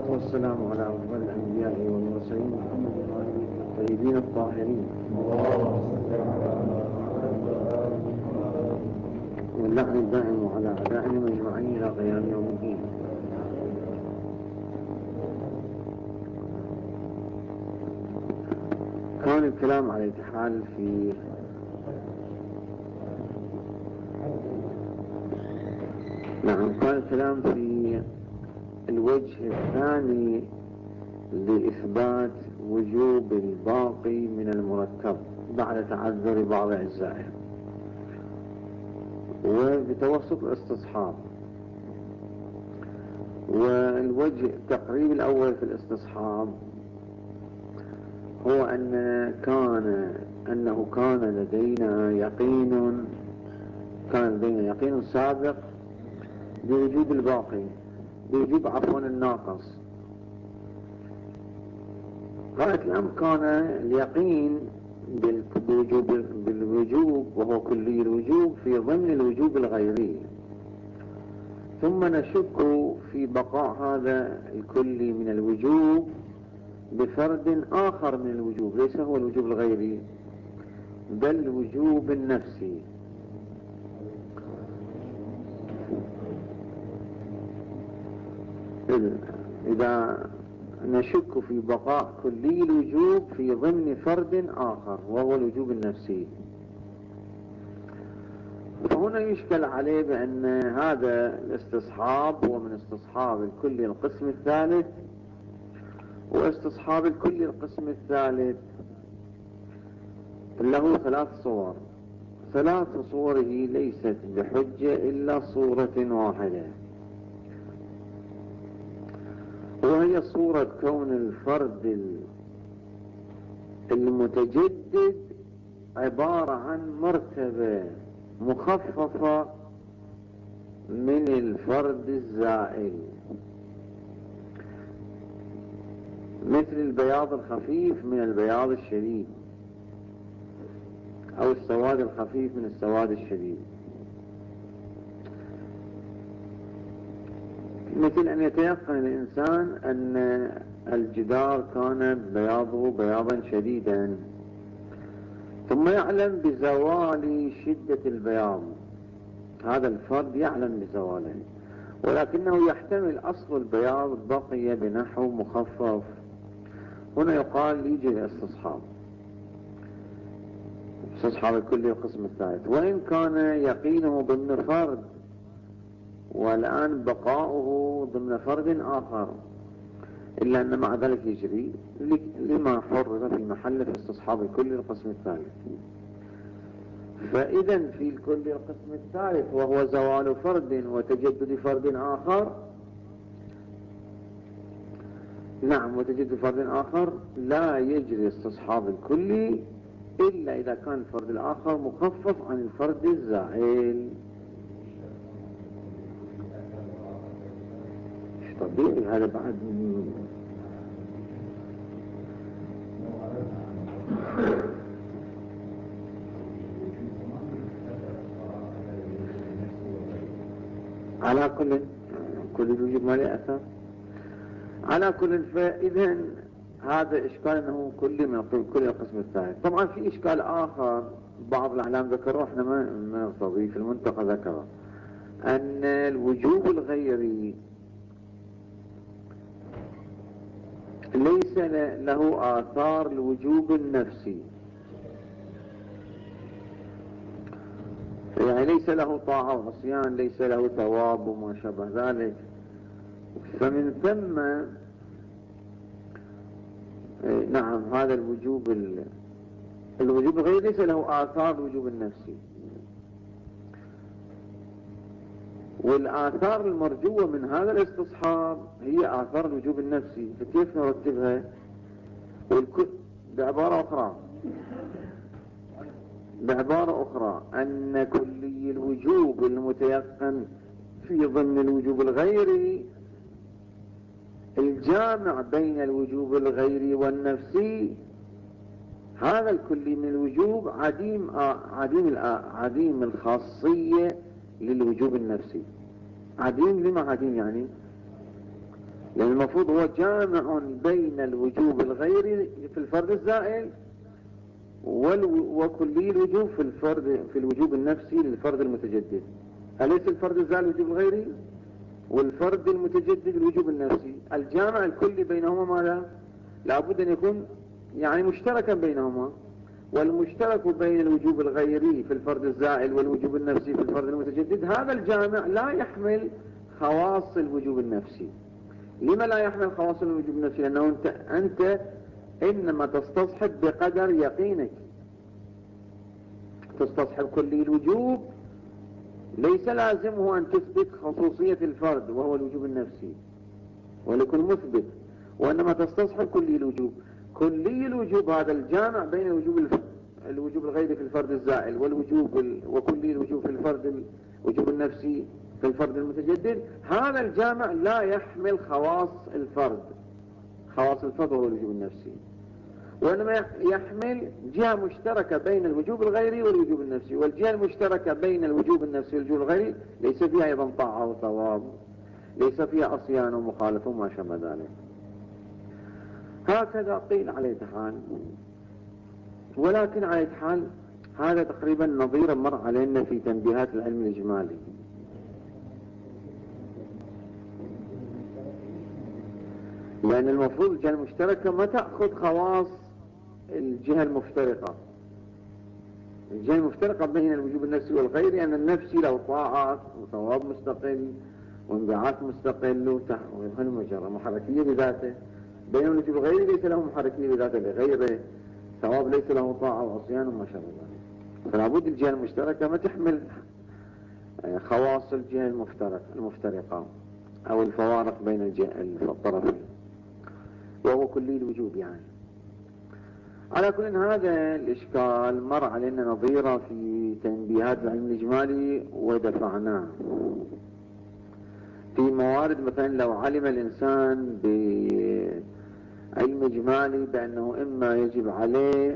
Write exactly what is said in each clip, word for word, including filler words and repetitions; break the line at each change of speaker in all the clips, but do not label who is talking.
والصلاة والسلام على أفضل الأنبياء والمرسلين محمد وآله الطيبين الطاهرين واللعن الدائم على أعدائهم أجمعين إلى قيام يوم الدين. كان الكلام على الحال في نعم كان الكلام في الوجه الثاني لإثبات وجوب الباقي من المرتب بعد تعذر بعض أجزائه، وبتوسط الاستصحاب. والوجه التقريب الأول في الاستصحاب هو أن كان أنه كان لدينا يقين كان لدينا يقين سابق بوجوب الباقي بوجوب عفوا الناقص. غاية الأمر كان اليقين بالوجوب, بالوجوب وهو كلي الوجوب في ضمن الوجوب الغيري، ثم نشك في بقاء هذا الكلي من الوجوب بفرد آخر من الوجوب، ليس هو الوجوب الغيري بل الوجوب النفسي. إذا نشك في بقاء كلي الوجوب في ضمن فرد آخر وهو الوجوب النفسي، فهنا يشكل عليه بأن هذا الاستصحاب هو من استصحاب الكلي القسم الثالث، واستصحاب الكلي القسم الثالث له ثلاث صور. ثلاث صوره ليست بحجة إلا صورة واحدة، وهي صورة كون الفرد المتجدد عبارة عن مرتبة مخففة من الفرد الزائل، مثل البياض الخفيف من البياض الشديد أو السواد الخفيف من السواد الشديد، مثل أن يتيقن الإنسان أن الجدار كان بياضه بياضا شديدا، ثم يعلم بزوال شدة البياض. هذا الفرد يعلم بزواله، ولكنه يحتمل أصل البياض بقي بنحو مخفف. هنا يقال يجي الاستصحاب استصحاب الكلي القسم الثالث، وإن كان يقينه ضمن فرد والآن بقاؤه ضمن فرد آخر، إلا أن مع ذلك يجري لما حرر في محل في استصحاب الكلي القسم الثالث. فإذا في الكلي القسم الثالث وهو زوال فرد وتجدد فرد آخر، نعم وتجدد فرد آخر، لا يجري استصحاب الكلي إلا إذا كان الفرد الآخر مخفف عن الفرد الزائل. طبيعي هذا بعد على كل كل الوجود ما له أثر. على كل فإذا هذا إشكال أنه كل من كل القسم الثالث. طبعا في إشكال آخر بعض الأعلام ذكروا، احنا ما نرتضي في المنطقة ذكره أن الوجوب الغيري ليس له آثار الوجوب النفسي، يعني ليس له طاعة وعصيان، ليس له ثواب وما شابه ذلك. فمن ثم نعم هذا الوجوب الوجوب الغيري ليس له آثار الوجوب النفسي، والآثار المرجوة من هذا الاستصحاب هي آثار الوجوب النفسي. فكيف نرتبها؟ والكل بعبارة أخرى بعبارة أخرى أن كلي الوجوب المتيقن في ضمن الوجوب الغيري الجامع بين الوجوب الغيري والنفسي، هذا الكلي من الوجوب عديم عديم عديم الخاصية للوجوب النفسي. عديم لما عديم يعني لأن المفروض هو جامع بين الوجوب الغيري في الفرد الزائل وكلي الوجوب في الفرد في الوجوب النفسي للفرد المتجدد. أليس الفرد الزائل الوجوب الغيري والفرد المتجدد الوجوب النفسي؟ الجامع الكلي بينهما ماذا؟ لابد أن يكون يعني مشتركا بينهما، والمشترك بين الوجوب الغيري في الفرد الزائل والوجوب النفسي في الفرد المتجدد هذا الجامع لا يحمل خواص الوجوب النفسي. لما لا يحمل خواص الوجوب النفسي؟ لأنه أنت, أنت إنما تستصحب بقدر يقينك، تستصحب كلي الوجوب، ليس لازمه أن تثبت خصوصية الفرد وهو الوجوب النفسي ولكن مثبت، وإنما تستصحب كلي الوجوب. كلي الوجوب هذا الجامع بين الوجوب الف... الوجوب الغيري في الفرد الزائل والوجوب ال... وكلي الوجوب في الفرد الوجوب النفسي في الفرد المتجدد، هذا الجامع لا يحمل خواص الفرد، خواص الفرد هو الوجوب النفسي، وإنما يحمل جهة مشتركة بين الوجوب الغيري والوجوب النفسي، والجهة المشتركة بين الوجوب النفسي والوجوب الغيري ليس فيها أيضا طاعة وثواب، ليس فيها عصيان ومخالفة وما شابه ذلك. هكذا قيل على حال، ولكن على حال هذا تقريبا نظير مر علينا في تنبيهات العلم الإجمالي. لأن المفروض الجهة المشتركة ما تأخذ خواص الجهة المفترقة. الجهة المفترقة بين الوجوب النفسي والغيري أن النفسي له طاعات وثواب مستقل وانبعاث مستقل وهالمجرة محركية بذاته، بين الوجوب الغيري ليس له محركية بذاته لغيره، ثواب ليس له طاعة وعصيان وما شابه ذلك. فلا بد الجهة المشتركة ما تحمل خواص الجهة المفترقة المفترقة أو الفوارق بين الطرفين، وهو كلي الوجوب يعني. على كل هذا الإشكال مر علينا نظيرة في تنبيهات العلم الإجمالي ودفعناه في موارد. مثلا لو علم الإنسان بعلم إجمالي بأنه إما يجب عليه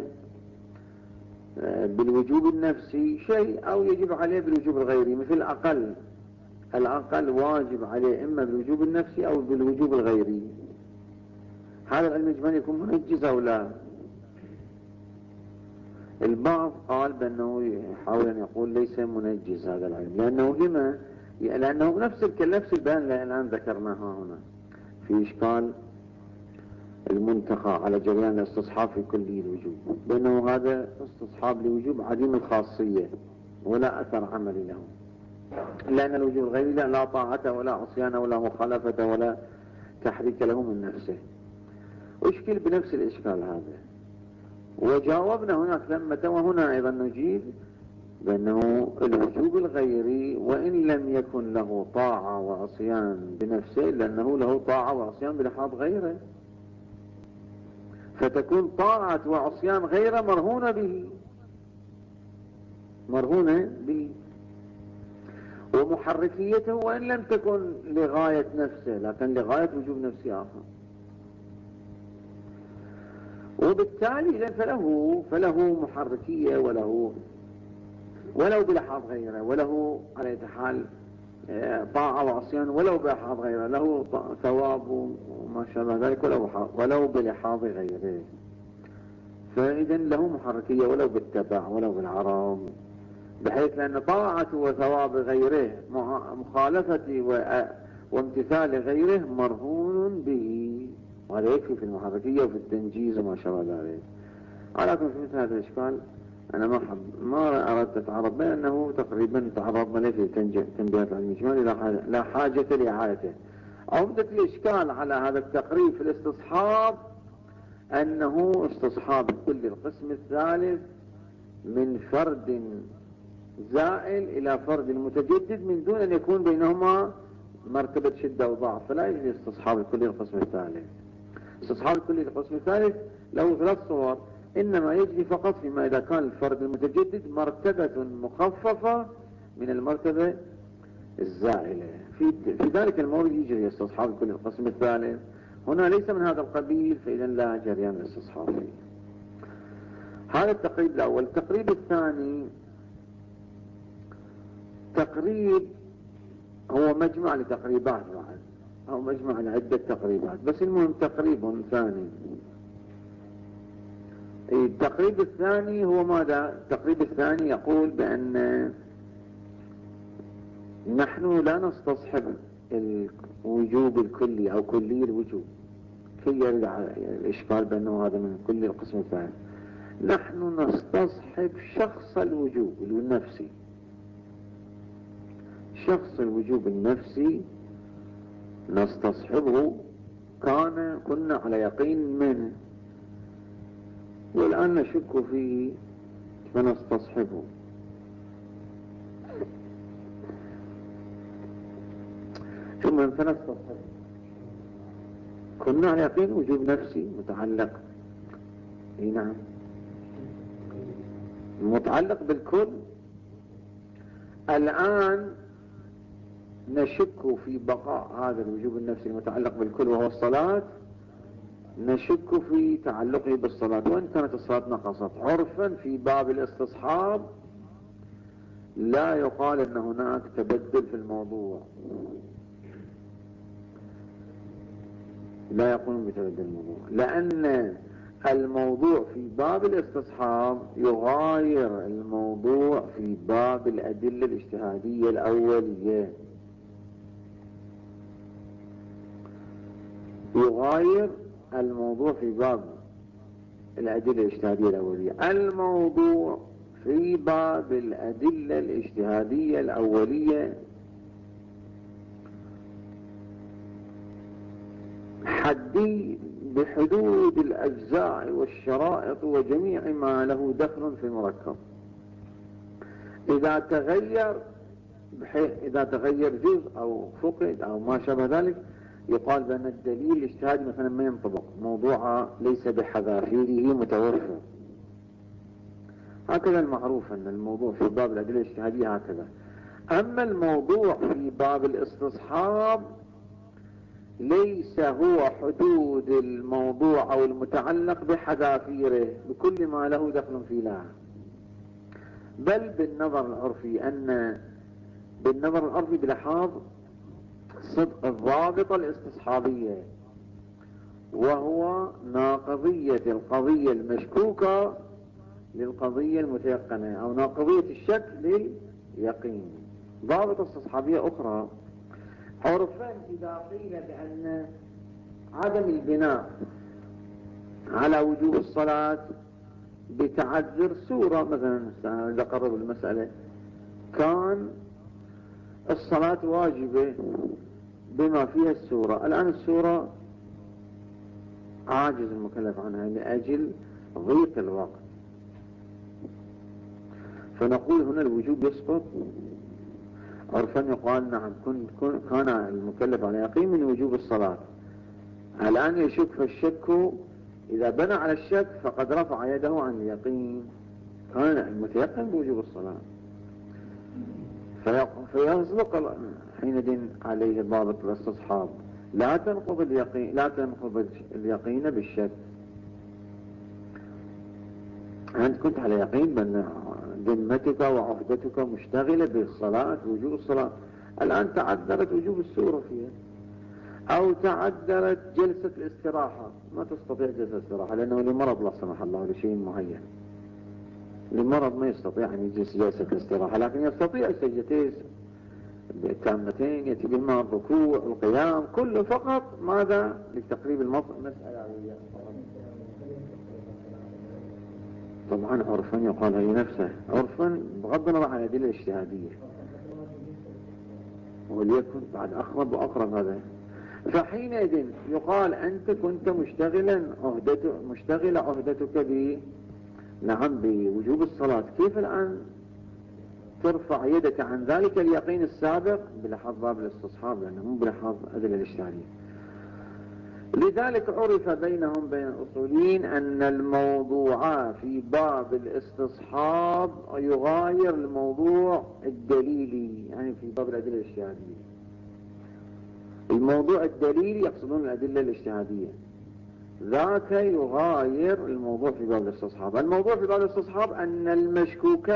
بالوجوب النفسي شيء أو يجب عليه بالوجوب الغيري، مثل الأقل الأقل واجب عليه إما بالوجوب النفسي أو بالوجوب الغيري، هذا العلم الإجمالي يكون منجز أو لا؟ البعض قال بأنه يحاول أن يقول ليس منجز هذا العلم، لأنه لما؟ لأنه نفس نفس البيان اللي الآن ذكرناها هنا في إشكال المنتخى على جريان الاستصحاب في كلي الوجوب، بأنه هذا استصحاب لوجوب عديم الخاصية ولا أثر عملي له، لأن الوجوب الغيري لا طاعة ولا عصيان ولا مخالفة ولا تحريك له من نفسه. أشكل بنفس الإشكال هذا، وجاوبنا هناك ثمة وهنا أيضا نجيب بأنه الوجوب الغيري وإن لم يكن له طاعة وعصيان بنفسه لأنه له طاعة وعصيان بلحاظ غيره، فتكون طاعة وعصيان غيره مرهونة به مرهونة به ومحركيته وإن لم تكن لغاية نفسه لكن لغاية وجوب نفسي آخر، وبالتالي فله فله محركية وله ولو بلحاظ غيره، وله على حال طاعة وعصيان ولو بلحاظ غيره، له ثواب وما شابه ذلك ولو ولو بلحاظ غيره، فإذا له محركية ولو بالتبع ولو بالعرض، بحيث لأن طاعة وثواب غيره مخالفة وامتثال غيره مرهون به، وهذا يكفي في المحركية وفي التنجيز وما شابه ذلك. على كل في مثل هذا الإشكال أنا ما حب ما أردت أتعرض له لأنه تقريبا تعرضنا له في تنبيهات العلم الإجمالي لا حاجة لإعادته. عودة الإشكال على هذا التقريب في الاستصحاب أنه استصحاب كل القسم الثالث من فرد زائل إلى فرد متجدد من دون أن يكون بينهما مرتبة شدة وضعف، فلا يجري استصحاب كل القسم الثالث. استصحاب كل القسم الثالث له ثلاث صور، إنما يجري فقط فيما إذا كان الفرد المتجدد مرتبة مخففة من المرتبة الزائلة، في, في ذلك المورد يجري استصحاب كل القسم الثالث. هنا ليس من هذا القبيل، فإذا لا جريان الاستصحاب فيه. هذا التقريب الأول. التقريب الثاني تقريب هو مجمع لتقريبات بعد، أو مجمع على عدة تقريبات، بس المهم تقريب ثاني. التقريب الثاني هو ماذا؟ التقريب الثاني يقول بأن نحن لا نستصحب الوجوب الكلي أو كلي الوجوب كي يرجع الإشكال بأنه هذا من كل القسم الثاني. نحن نستصحب شخص الوجوب النفسي، شخص الوجوب النفسي نستصحبه، كان كنا على يقين منه والآن نشك فيه فنستصحبه. ثم فنستصحبه كنا على يقين وجوب نفسي متعلق، اي نعم، متعلق بالكل. الآن نشك في بقاء هذا الوجوب النفسي المتعلق بالكل وهو الصلاة، نشك في تعلقه بالصلاة، وإن كانت الصلاة نقصت. عرفا في باب الاستصحاب لا يقال أن هناك تبدل في الموضوع، لا يقولون بتبدل الموضوع، لأن الموضوع في باب الاستصحاب يغاير الموضوع في باب الأدلة الاجتهادية الأولية، يغاير الموضوع في باب الأدلة الاجتهادية الأولية. الموضوع في باب الأدلة الاجتهادية الأولية حدي بحدود الأجزاء والشرائط وجميع ما له دخل في المركب. إذا تغير بحيث إذا تغير جزء أو فقد أو ما شابه ذلك يقال بأن الدليل الاجتهادي مثلا ما ينطبق، موضوع ليس بحذافيره متوفر. هكذا المعروف أن الموضوع في باب الأدلة الاجتهادية هكذا. أما الموضوع في باب الاستصحاب ليس هو حدود الموضوع أو المتعلق بحذافيره بكل ما له دخل في لها، بل بالنظر العرفي، أن بالنظر العرفي بلحاظ صدق الضابطة الاستصحابية، وهو ناقضية القضية المشكوكة للقضية المتيقنة، أو ناقضية الشك لليقين. ضابطة استصحابية أخرى عرفا إذا قيل بأن عدم البناء على وجوب الصلاة بتعذر سورة مثلا، إذا قرب المسألة كان الصلاة واجبة بما فيها السورة، الآن السورة عاجز المكلف عنها لأجل ضيق الوقت، فنقول هنا الوجوب يسقط. عرفا يقال نعم كن كان المكلف على يقين من وجوب الصلاة، الآن يشك، فالشك إذا بنى على الشك فقد رفع يده عن اليقين، كان المتيقن بوجوب الصلاة، فيصدق حينئذ عليه ضابط الاستصحاب، لا تنقض اليقين لا تنقض اليقين بالشك. أنت كنت على يقين بأن ذمتك وعهدتك مشتغلة بالصلاة وجوب الصلاة، الآن تعذرت وجوب السورة فيها، أو تعذرت جلسة الاستراحة، ما تستطيع جلسة الاستراحة لأنه لمرض لا سمح الله لشيء معين، لمرض ما يستطيع أن يجلس جلسة الاستراحة، لكن يستطيع السجدتين التامتين يأتي بهما الركوع القيام كله، فقط ماذا؟ لتقريب المسألة. طبعا عرفا يقال هي نفسه عرفا بغض النظر عن الأدلة الاجتهادية، وليكن بعد أقرب وأقرب هذا. فحينئذ يقال أنت كنت مشتغلا عهدتك مشتغل عهدتك ب نعم بوجوب الصلاة، كيف الآن ترفع يدك عن ذلك اليقين السابق بلحاظ باب الاستصحاب، لأنه مو بلحاظ أدلة الاجتهادية. لذلك عرف بينهم بين الأصوليين أن الموضوع في باب الاستصحاب يغاير الموضوع الدليلي، يعني في باب الأدلة الاجتهادية. الموضوع الدليلي يقصدون الأدلة الاجتهادية، ذاك يغاير الموضوع في باب الاستصحاب. الموضوع في باب الاستصحاب أن المشكوك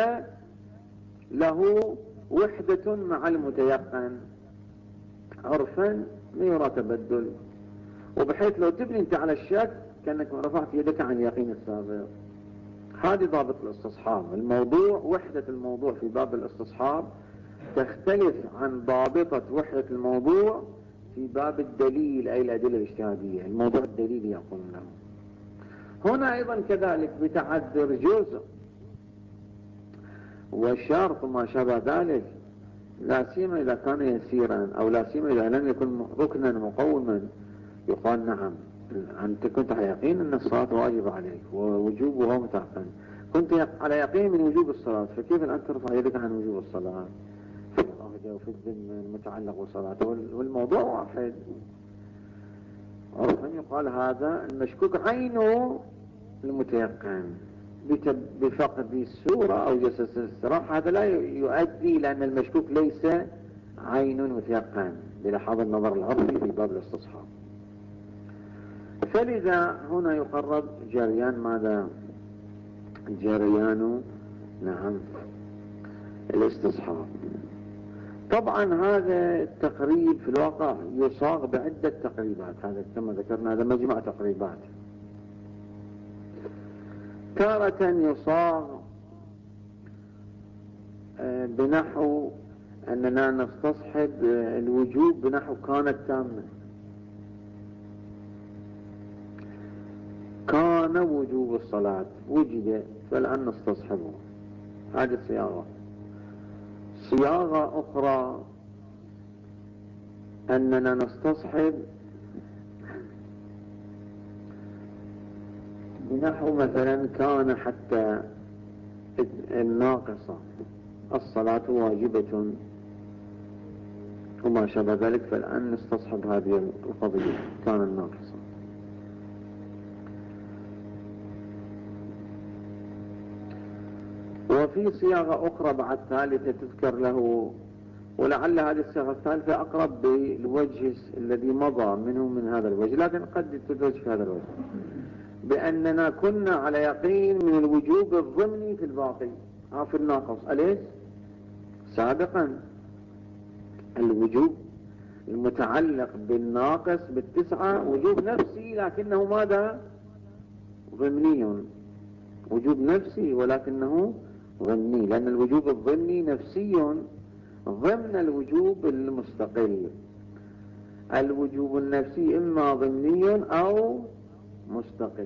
له وحدة مع المتيقن، عرفا ما يرى تبدل، وبحيث لو تبني انت على الشك كأنك رفعت يدك عن اليقين السابق. هذه ضابط الاستصحاب. الموضوع وحدة الموضوع في باب الاستصحاب تختلف عن ضابطة وحدة الموضوع في باب الدليل، أي الأدلة الاجتهادية، الموضوع الدليلي يقول له. هنا أيضا كذلك بتعذر جزء وشرط ما شابه ذلك، لا سيما إذا كان يسيرا، أو لا سيما إذا لم يكن ركنا مقوما، يقال نعم أنت كنت على يقين أن الصلاة واجبة عليك ووجوبها متعقن، كنت على يقين من وجوب الصلاة، فكيف الآن ترفع يدك عن وجوب الصلاة في العهدة وفي الذمة المتعلق بالصلاة؟ والموضوع واحد. عرفا يقال هذا المشكوك عينه المتيقن بفقد السورة أو جسس الصراحة، هذا لا يؤدي لأن المشكوك ليس عين متيقن بلحاظ النظر العرفي في باب الاستصحاب. فلذا هنا يقرب جريان ماذا؟ جريان نعم الاستصحاب. طبعا هذا التقريب في الواقع يصاغ بعدة تقريبات، هذا كما ذكرنا هذا مجمع تقريبات. تارة يصاغ بنحو أننا نستصحب الوجوب بنحو كانت تامة، كان وجوب الصلاة وجد فالآن نستصحبه، هذه صياغة. صياغة أخرى أننا نستصحب بنحو مثلا كان حتى الناقصة الصلاة واجبة وما شابه ذلك، فالآن نستصحب هذه القضية كان الناقصة. وفي صياغة أخرى بعد ثالثة تذكر له، ولعل هذه الصياغة الثالثة أقرب بالوجه الذي مضى منه من هذا الوجه، لكن قد تدرج في هذا الوجه، بأننا كنا على يقين من الوجوب الضمني في الباقي أو في الناقص. أليس سابقا الوجوب المتعلق بالناقص بالتسعة وجوب نفسي لكنه ماذا؟ ضمني، وجوب نفسي ولكنه ضمني، لأن الوجوب الضمني نفسي ضمن الوجوب المستقل. الوجوب النفسي إما ضمني أو مستقل.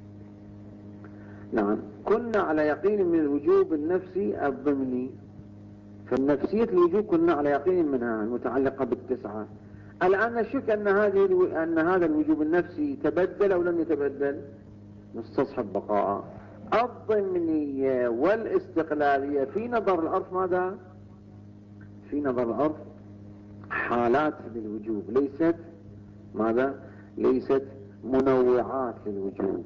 نعم كنا على يقين من الوجوب النفسي الضمني، فالنفسية الوجوب كنا على يقين منها المتعلقة بالتسعة. الآن نشك أن هذه أن هذا الوجوب النفسي تبدل أو لم يتبدل، نستصحب بقاء. الضمنية والاستقلالية في نظر العرف ماذا؟ في نظر العرف حالات للوجوب، ليست ماذا؟ ليست منوعات للوجوب.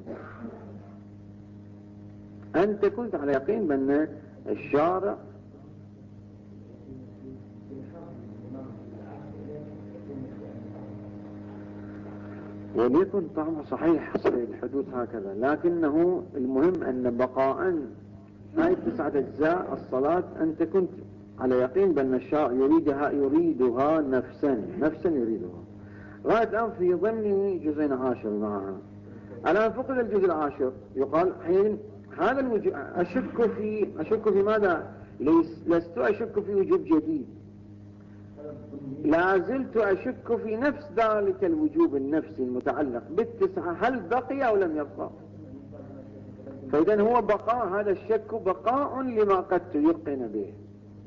أنت كنت على يقين بأن الشارع وليكن طعمه صحيح في الحدوث هكذا، لكنه المهم أن بقاء هاي التسعة أجزاء الصلاة أنت كنت على يقين بأن الشارع يريدها يريدها نفسا نفسا يريدها. غاية الآن في ضمن جزء عاشر معها، الآن فقد الجزء العاشر، يقال حين هذا الوجوب أشك في أشك في ماذا؟ ليس لست أشك في وجوب جديد، لا زلت أشك في نفس ذلك الوجوب النفسي المتعلق بالتسعة، هل بقي أو لم يبقى؟ فإذا هو بقاء، هذا الشك بقاء لما قد تيقن به.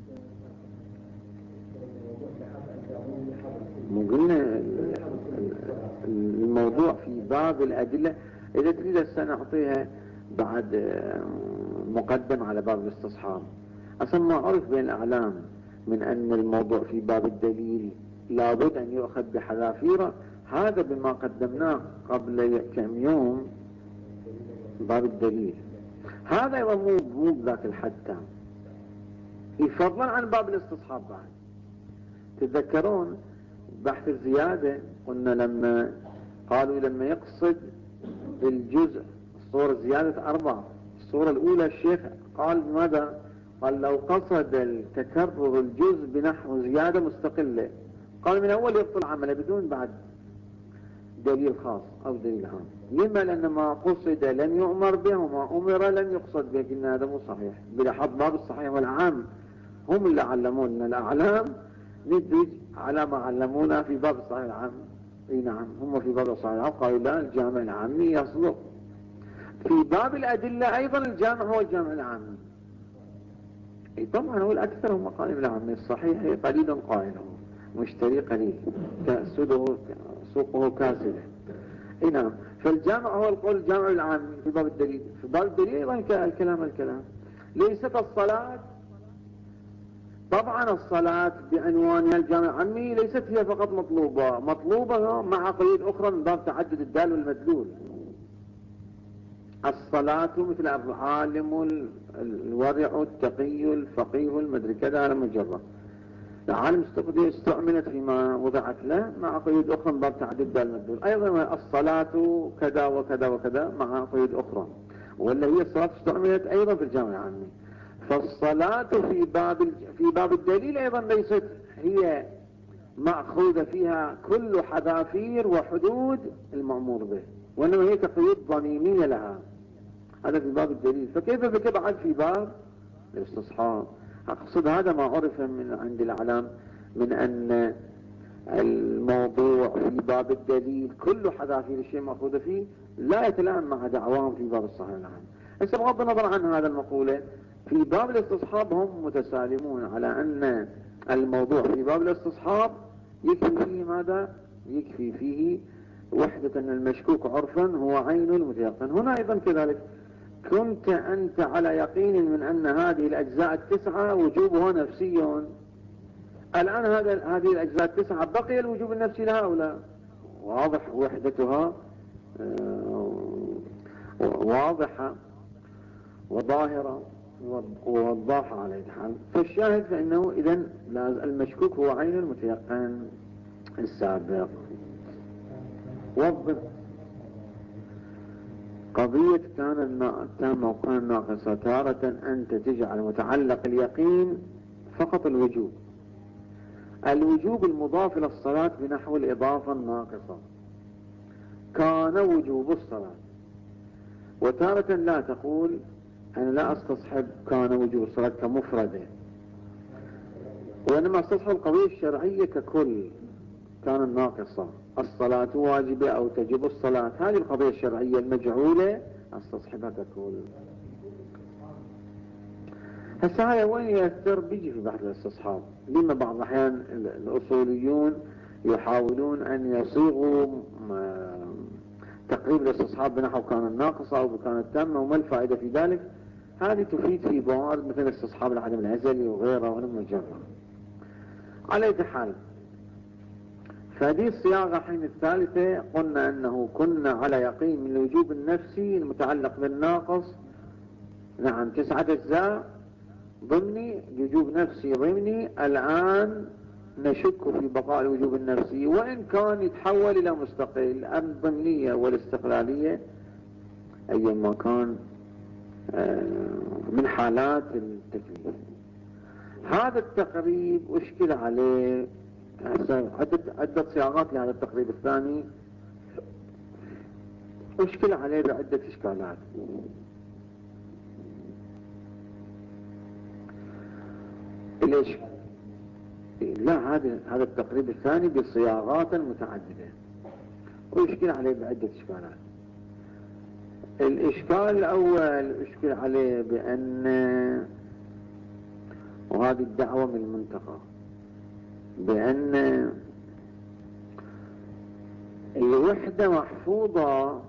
قلنا الموضوع في باب الأدلة، إذا تريد سنعطيها بعد مقدم على باب الاستصحاب. أصلا ما عرف بين الأعلام من أن الموضوع في باب الدليل لابد أن يؤخذ بحذافيره، هذا بما قدمناه قبل كم يوم باب الدليل، هذا أيضا مو مو بذاك الحد تام، فضلا عن باب الاستصحاب. بعد تتذكرون بحث الزيادة قلنا لما قالوا لما يقصد بالجزء الصورة زيادة أربعة، الصورة الأولى الشيخ قال ماذا؟ قال لو قصد التكرر الجزء بنحو زيادة مستقلة قال من أول يبطل عمله بدون بعد دليل خاص أو دليل عام. لما؟ لأن ما قصد لم يؤمر به وما أمر لم يقصد به. قلنا هذا مو صحيح. بلاحظ باب الصحيح والعام هم اللي علمونا الأعلام ندرج على ما علمونا في باب الصحيح العام. اي نعم، هم في باب الصحيح العام قالوا لا، الجامع العامي يصدق. في باب الأدلة أيضا الجامع هو الجامع العامي. اي طبعا هو الأكثر هم قائم العامي. الصحيح قليل قائله، مشتري قليل، كأسده سوقه كاسده. اي نعم. فالجامع هو القول الجامع العامي في باب الدليل. في باب الدليل ايضا الكلام الكلام. ليست الصلاة، طبعا الصلاة بعنوانها الجامع العامي ليست هي فقط مطلوبة، مطلوبة مع قيود أخرى من باب تعدد الدال والمدلول. الصلاة مثل العالم الورع التقي الفقيه المدري كذا على مجرد. العالم استعملت فيما وضعت له مع قيود أخرى من باب تعدد الدال والمدلول. أيضا الصلاة كذا وكذا وكذا مع قيود أخرى، ولا هي الصلاة استعملت أيضا في الجامع العامي. فالصلاة في باب في باب الدليل أيضا ليست هي مأخوذة فيها كل حذافير وحدود المأمور به، وإنما هي كقيود ضميمية لها. هذا في باب الدليل. فكيف بك بعد في باب الاستصحاب؟ أقصد هذا ما عرف من عند الأعلام من أن الموضوع في باب الدليل كل حذافير الشيء مأخوذة فيه لا يتلائم مع دعواهم في باب الصحيح العام. هسه بغض النظر عن هذا المقولة، في باب الاستصحاب هم متسالمون على أن الموضوع في باب الاستصحاب يكفي فيه ماذا؟ يكفي فيه وحدة أن المشكوك عرفا هو عين المتيقن. هنا أيضا كذلك، كنت أنت على يقين من أن هذه الأجزاء التسعة وجوبها نفسي. الآن هذا هذه الأجزاء التسعة بقي الوجوب النفسي لهؤلاء، واضح وحدتها واضحة وظاهرة ووضاحة على الحال. فالشاهد فإنه إذن المشكوك هو عين المتيقن السابق. وضح قضية كان التامة وكان ناقصة. تارة أنت تجعل متعلق اليقين فقط الوجوب، الوجوب المضاف إلى الصلاة بنحو الإضافة الناقصة، كان وجوب الصلاة. وتارة لا تقول أنا لا أستصحب كان وجوب الصلاة كمفردة، وإنما استصحب القضية الشرعية ككل. كان الناقصة الصلاة واجبة أو تجب الصلاة، هذه القضية الشرعية المجعولة استصحبها ككل. هسه هذا وين يأثر؟ بيجي في بحث الاستصحاب. لما بعض الأحيان الأصوليون يحاولون أن يصيغوا تقريب الاستصحاب بنحو كان الناقصة أو بكان التامة، وما الفائدة في ذلك؟ هذه تفيد في موارد مثل استصحاب العدم العزلي وغيره ولم يجرى. على أي حال، فهذه الصياغة حين الثالثة قلنا أنه كنا على يقين من الوجوب النفسي المتعلق بالناقص. نعم، تسعة أجزاء ضمني، وجوب نفسي ضمني. الآن نشك في بقاء الوجوب النفسي وإن كان يتحول إلى مستقل. أم الضمنية والاستقلالية أيما كان من حالات التكليف. هذا التقريب أشكل عليه عدة, عدة صياغات لهذا التقريب الثاني، أشكل عليه بعدة إشكالات. ليش؟ لا، هذا هذا التقريب الثاني بصياغات متعددة ويشكل عليه بعدة إشكالات. الإشكال الأول أشكل عليه بأن، وهذه الدعوة من المنطقة، بأن الوحدة محفوظة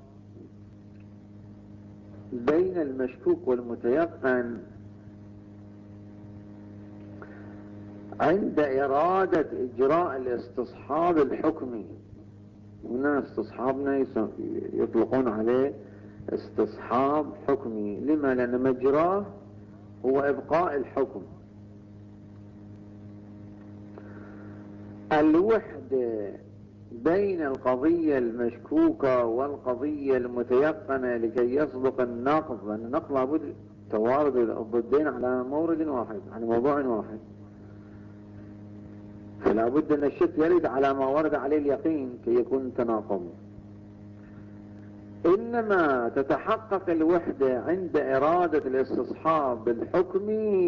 بين المشكوك والمتيقن عند إرادة إجراء الاستصحاب الحكمي. هنا استصحابنا يطلقون عليه استصحاب حكمي. لما؟ لأن مجراه هو إبقاء الحكم. الوحدة بين القضية المشكوكة والقضية المتيقنة لكي يصدق النقض، لأن النقض لابد توارد الضدين على مورد واحد، على موضوع واحد. فلا بد أن الشك يرد على ما ورد عليه اليقين كي يكون تناقض. إنما تتحقق الوحدة عند إرادة الاستصحاب بالحكم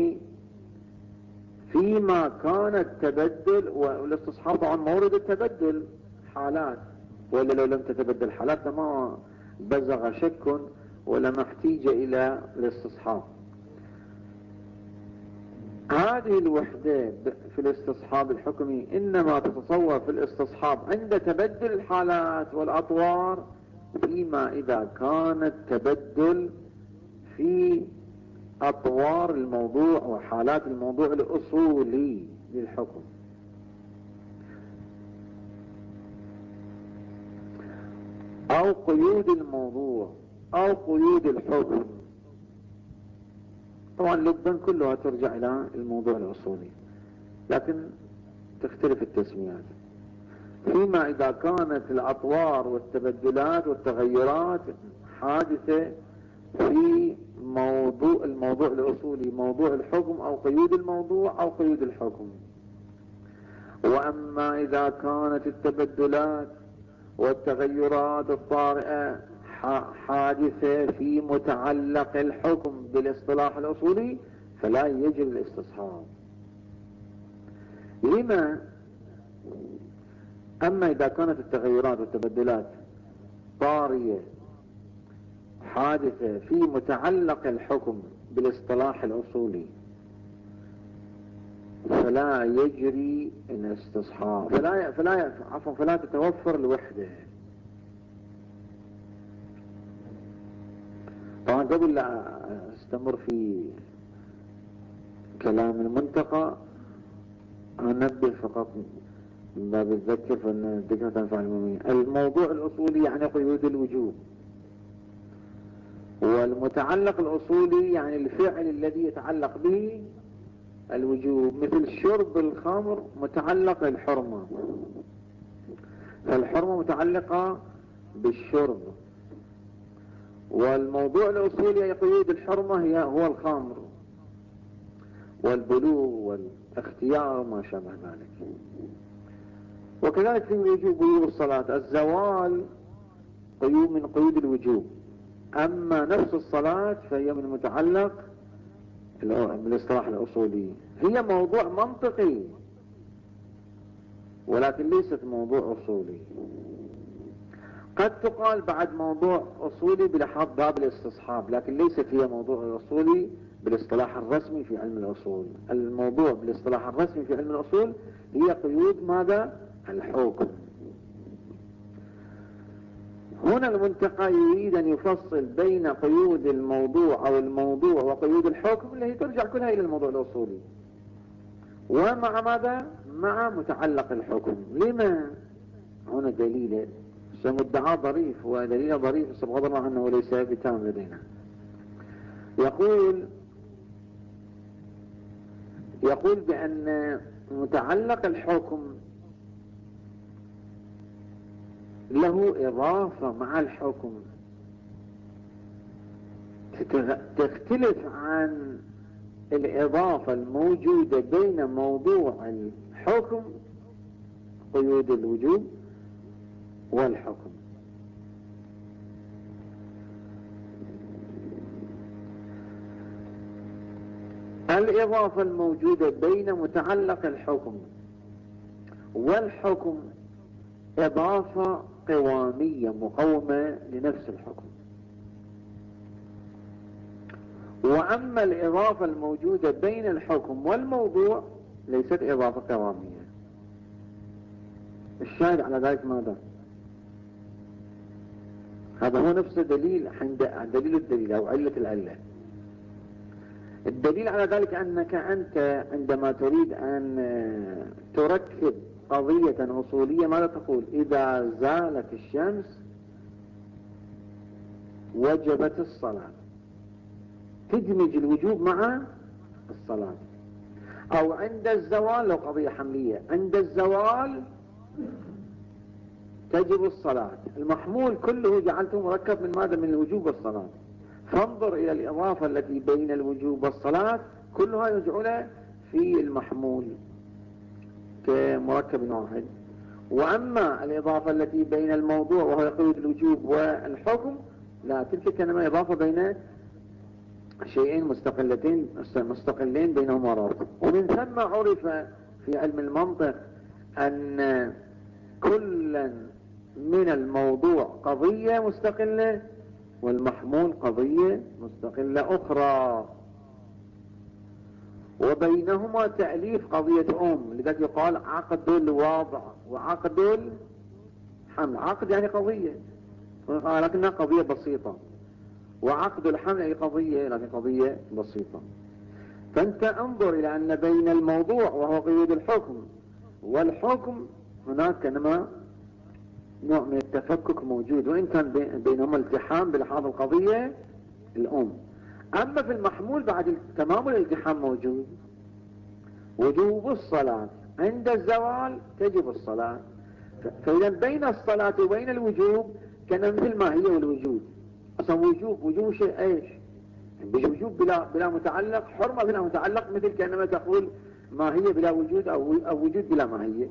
فيما كان التبدل، والاستصحاب طبعا مورد التبدل حالات، وإلا لو لم تتبدل حالات لما بزغ شك ولما احتيج إلى الاستصحاب. هذه الوحدة في الاستصحاب الحكمي إنما تتصور في الاستصحاب عند تبدل الحالات والأطوار، فيما إذا كان التبدل في أطوار الموضوع وحالات الموضوع الأصولي للحكم. أو قيود الموضوع أو قيود الحكم. طبعا لبا كلها ترجع إلى الموضوع الأصولي، لكن تختلف التسميات. فيما إذا كانت الأطوار والتبدلات والتغيرات حادثة في موضوع الموضوع الأصولي، موضوع الحكم أو قيود الموضوع أو قيود الحكم. وأما إذا كانت التبدلات والتغيرات الطارئة حادثة في متعلق الحكم بالاصطلاح الأصولي فلا يجب الاستصحاب. لما؟ أما إذا كانت التغيرات والتبدلات طارئة حادثة في متعلق الحكم بالاصطلاح الأصولي فلا يجري الاستصحاب، فلا فلا عفوا فلا تتوفر الوحدة. طبعا قبل لا استمر في كلام المنتقى أنبه فقط من باب الذكر فإن الذكر تنفع المؤمنين. الموضوع الأصولي يعني قيود الوجوب، والمتعلق الأصولي يعني الفعل الذي يتعلق به الوجوب، مثل شرب الخمر متعلق الحرمة، فالحرمة متعلقة بالشرب، والموضوع الأصولي قيود الحرمة هي هو الخمر والبلوغ والاختيار وما شابه ذلك. وكذلك في وجوب وجوب الصلاة، الزوال قيود من قيود الوجوب، أما نفس الصلاة فهي من متعلق بالاصطلاح الأصولي، هي موضوع منطقي ولكن ليست موضوع أصولي. قد تقال بعد موضوع أصولي بلحاظ باب الاستصحاب، لكن ليست هي موضوع أصولي بالاصطلاح الرسمي في علم الأصول. الموضوع بالاصطلاح الرسمي في علم الأصول هي قيود ماذا؟ الحكم. هنا المنتقى يريد أن يفصل بين قيود الموضوع أو الموضوع وقيود الحكم اللي هي ترجع كلها إلى الموضوع الأصولي، ومع ماذا؟ مع متعلق الحكم. لما؟ هنا دليل مدعى ظريف ودليل ظريف بس بغض الله عنه وليس بتام لدينا. يقول يقول بأن متعلق الحكم له إضافة مع الحكم تختلف عن الإضافة الموجودة بين موضوع الحكم قيود الوجوب والحكم. الإضافة الموجودة بين متعلق الحكم والحكم إضافة قوامية مقومة لنفس الحكم، وأما الإضافة الموجودة بين الحكم والموضوع ليست إضافة قوامية. الشاهد على ذلك ماذا؟ هذا هو نفس دليل عند دليل الدليل أو علة العلة. الدليل على ذلك أنك أنت عندما تريد أن تركب قضية أصولية ماذا تقول؟ إذا زالت الشمس وجبت الصلاة، تدمج الوجوب مع الصلاة. أو عند الزوال، لو قضية حملية، عند الزوال تجب الصلاة، المحمول كله جعلته مركب من ماذا؟ من الوجوب والصلاة. فانظر إلى الإضافة التي بين الوجوب والصلاة كلها يجعلها في المحمول. كمركب واحد. وأما الإضافة التي بين الموضوع وهو قيود الوجوب والحكم لا، تلك كانما إضافة بين شيئين مستقلتين مستقلين بينهما رابط. ومن ثم عرف في علم المنطق أن كلا من الموضوع قضية مستقلة والمحمول قضية مستقلة أخرى، وبينهما تأليف قضية أم، لذلك يقال عقد الوضع وعقد الحمل. عقد يعني قضية لكنها قضية بسيطة، وعقد الحمل أي قضية لكن قضية بسيطة. فأنت انظر إلى أن بين الموضوع وهو قيود الحكم والحكم هناك نما نوع من التفكك موجود، وإن كان بينهما التحام بلحاظ القضية الأم. أما في المحمول بعد تمام الالتحام موجود. وجوب الصلاة عند الزوال تجب الصلاة، فإذا بين الصلاة وبين الوجوب كان مثل ما هي والوجود. أصلا وجوب وجوب شيء ايش؟ وجوب بلا بلا متعلق، حرمة بلا متعلق، مثل كأنما تقول ما هي بلا وجود أو, أو وجود بلا ما هي.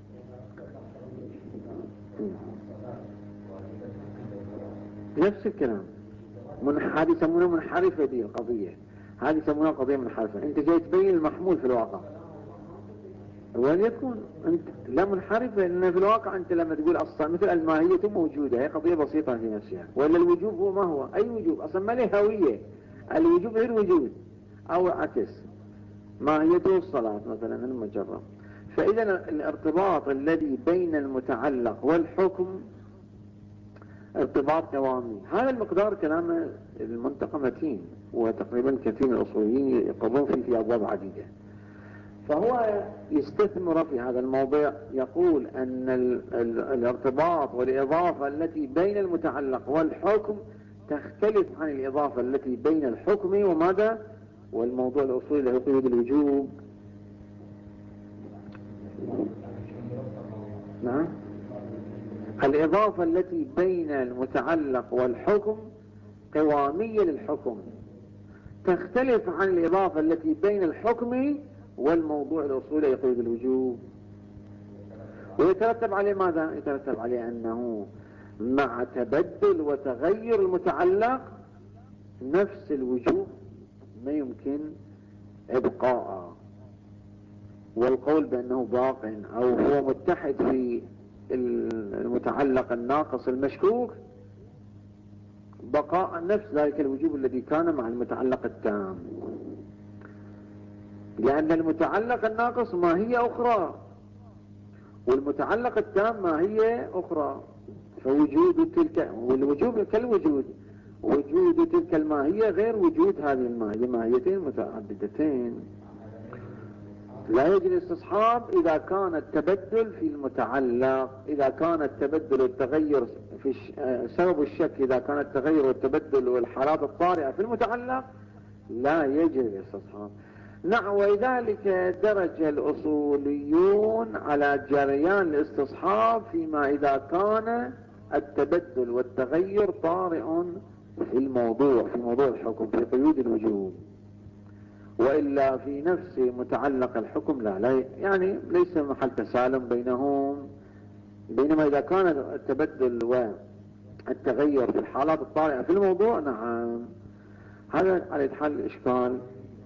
نفس الكلام. هذه يسمونها منحرفة دي القضية، هذه يسمونها قضية منحرفة. انت جاي تبين المحمول في الواقع وين يكون انت لا منحرفة، لان في الواقع انت لما تقول اصلا مثل الماهية موجودة هي قضية بسيطة في نفسها، ولا الوجوب هو ما هو اي وجوب اصلا ما له هوية، الوجوب غير وجود او عكس ماهيته الصلاة مثلا المجرد. فاذا الارتباط الذي بين المتعلق والحكم ارتباط قوامي. هذا المقدار كلام المنطقة متين، وتقريبا كثير من الاصوليين يقرون فيه في ابواب عديدة. فهو يستثمر في هذا الموضوع يقول أن ال ال الارتباط والإضافة التي بين المتعلق والحكم تختلف عن الإضافة التي بين الحكم وماذا والموضوع الأصولي له قيود الوجوب. نعم. الإضافة التي بين المتعلق والحكم قوامية للحكم تختلف عن الإضافة التي بين الحكم والموضوع الأصولي يقيد الوجوب. ويترتب عليه ماذا؟ يترتب عليه أنه مع تبدل وتغير المتعلق نفس الوجوب ما يمكن إبقاء، والقول بأنه باق أو هو متحد في المتعلق الناقص المشكوك بقاء نفس ذلك الوجوب الذي كان مع المتعلق التام، لأن المتعلق الناقص ما هي أخرى والمتعلق التام ما هي أخرى. فوجود تلك والوجوب كالوجود، وجود تلك الماهية غير وجود هذه الماهية، ماهيتين متعددتين. لا يجري الاستصحاب إذا كان التبدل في المتعلق، إذا كان التبدل والتغير في سبب الشك، إذا كان التغير والتبدل والحالات الطارئة في المتعلق لا يجري الاستصحاب. نعم. ولذلك درج الأصوليون على جريان الاستصحاب فيما إذا كان التبدل والتغير طارئ في الموضوع في موضوع الحكم في قيود الوجوب، وإلا في نفس متعلق الحكم لا, لا يعني ليس محل تسالم بينهم. بينما إذا كان التبدل والتغير في الحالات الطارئة في الموضوع نعم هذا على حل الإشكال.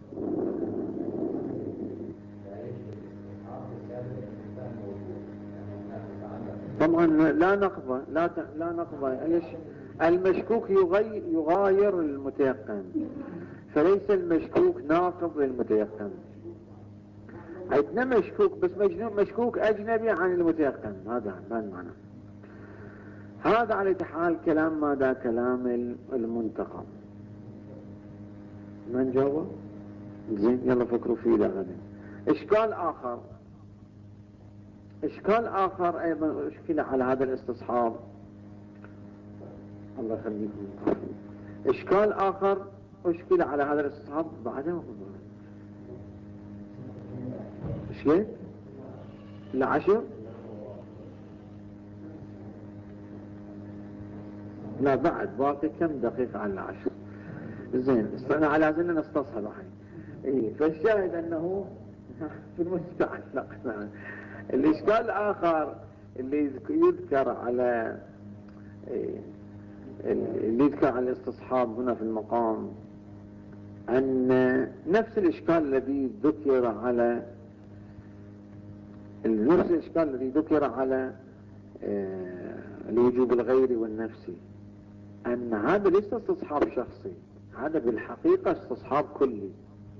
طبعا لا نقضى لا ت... لا نقضى المشكوك يغير يغاير المتيقن، فليس المشكوك ناقض للمتيقن. عندنا مشكوك بس مشكوك أجنبي عن المتيقن، هذا ما المعنى. هذا على حال كلام ماذا كلام المنتقى. ما نجاوب زين يلا فكروا فيه لغدا. إشكال آخر إشكال آخر أيضا أشكل على هذا الاستصحاب. الله يخليكم. إشكال آخر أشكل على هذا الاستصحاب بعدها إشكال العشر لا بعد باقي كم دقيقة على العشر. زين أنا على زين نستصحب الحين. إيه فالشاهد أنه في المستعلق الإشكال الآخر اللي يذكر على اللي يذكر على الاستصحاب هنا في المقام، أن نفس الإشكال الذي ذكر على نفس الإشكال الذي ذكر على الوجوب الغيري والنفسي، أن هذا ليس استصحاب شخصي، هذا بالحقيقة استصحاب كلي.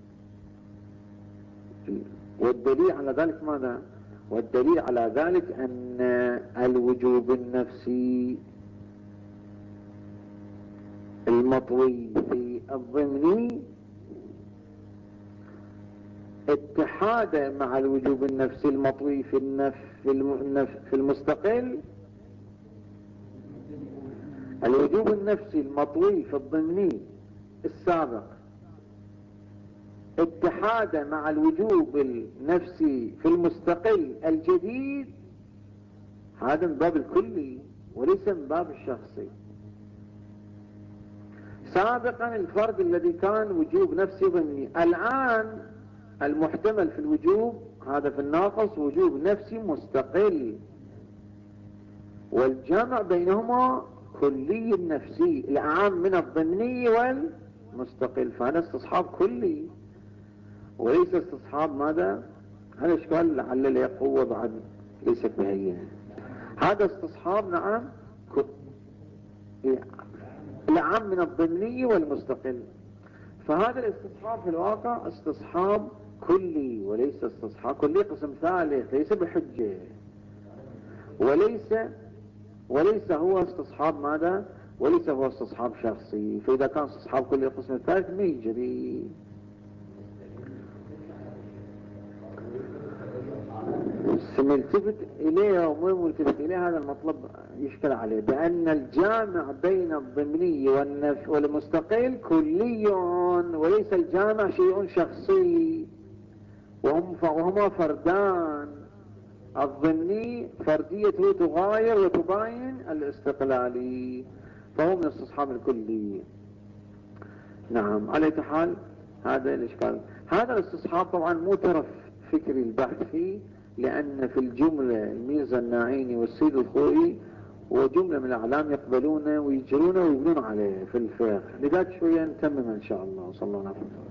والدليل على ذلك ماذا؟ والدليل على ذلك أن الوجوب النفسي المطوي في الضمني اتحاده مع الوجوب النفسي المطوي في النف في, النف في المستقل. الوجوب النفسي المطوي في الضمني السابق اتحاده مع الوجوب النفسي في المستقل الجديد، هذا من باب الكلي وليس من باب الشخصي. سابقا الفرق الذي كان وجوب نفسي ضمني، الآن المحتمل في الوجوب هذا في الناقص وجوب نفسي مستقل، والجمع بينهما كلي النفسي الأعم من الضمني والمستقل، فهذا استصحاب كلي وليس استصحاب ماذا؟ هذا اشكال لعل يقوى بعد ليست بهينة. هذا استصحاب نعم الأعم من الضمني والمستقل، فهذا الاستصحاب في الواقع استصحاب كلي وليس استصحاب كلي قسم ثالث، ليس بحجة، وليس وليس هو استصحاب ماذا؟ وليس هو استصحاب شخصي. فإذا كان استصحاب كلي قسم ثالث ما يجري. ملتفت إليه ومو ملتفت إليه هذا المطلب يشكل عليه، بأن الجامع بين الضمني والنف والمستقل كلي وليس الجامع شيء شخصي، وهم وهما فردان. الضمني فرديته تغاير وتباين الاستقلالي، فهو من استصحاب الكلي. نعم، على أي حال هذا الإشكال. هذا الاستصحاب طبعا مو طرف فكري البحث فيه، لأن في الجملة الميزة الناعيني والسيد الخوئي وجملة من الأعلام يقبلونه ويجرونه ويبنون عليه في الفقه، لذلك شوية نتمم إن شاء الله. صلى الله عليه وسلم.